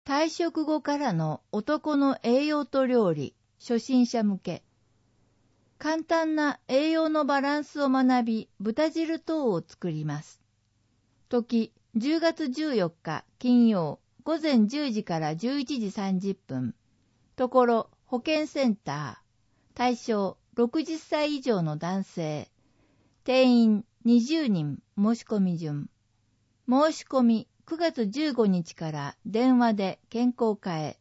退職後からの男の栄養と料理、初心者向け。簡単な栄養のバランスを学び、豚汁等を作ります。時、10月14日金曜、午前10時から11時30分。ところ、保健センター。対象、60歳以上の男性。定員20人申し込み順。申し込み9月15日から電話で健康課へ。